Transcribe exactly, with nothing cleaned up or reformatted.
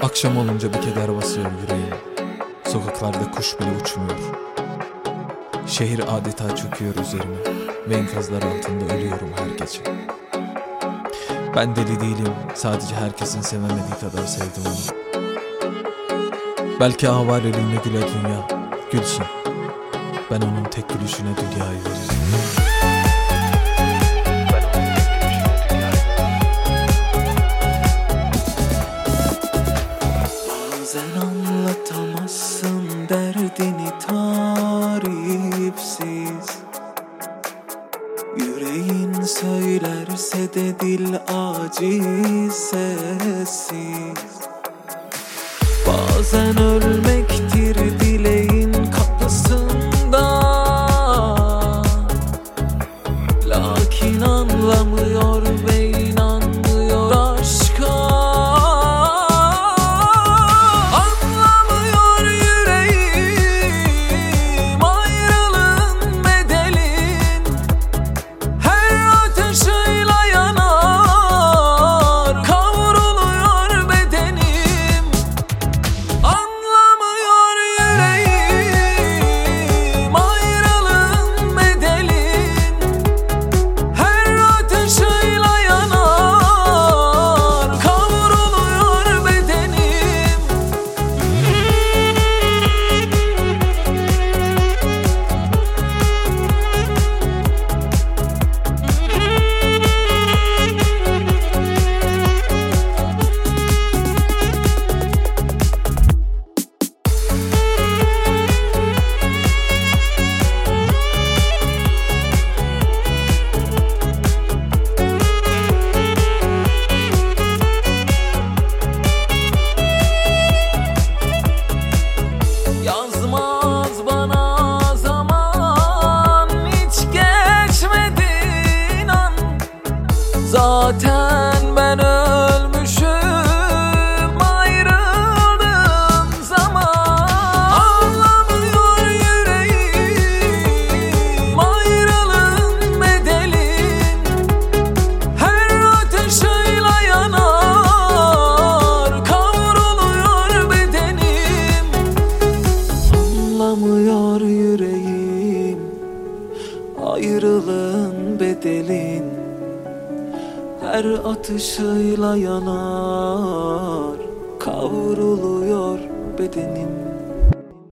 Akşam olunca bir keder basıyor yüreğime. Sokaklarda kuş bile uçmuyor. Şehir adeta çöküyor üzerime ve enkazlar altında ölüyorum her gece. Ben deli değilim, sadece herkesin sevemediği kadar sevdim onu. Belki avareliğine güler dünya, gülsün. Ben onun tek gülüşüne dünyayı veririm. Bazen anlatamazsın derdini tarifsiz. Yüreğin söylerse de dil aciz sessiz. Bazen ölmektir dileğin kapısında, lakin anlamıyor ve inanmıyor aşka. Anlamıyor yüreğim ayrılığın bedelin. Her ateşiyle yanar, kavruluyor bedenim. Anlamıyor yüreğim ayrılığın bedelin. Her ateşiyle yanar, kavruluyor bedenim. Yazmaz bana zaman, hiç geçmedi inan. Zaten ben ölmüşüm ayrıldığım zaman. Anlamıyor yüreğim ayrılığın bedelin. Her ateşiyle yanar, kavruluyor bedenim. Anlamıyor yüreğim ayrılığın bedelin. Her atışıyla yanar, kavruluyor bedenim.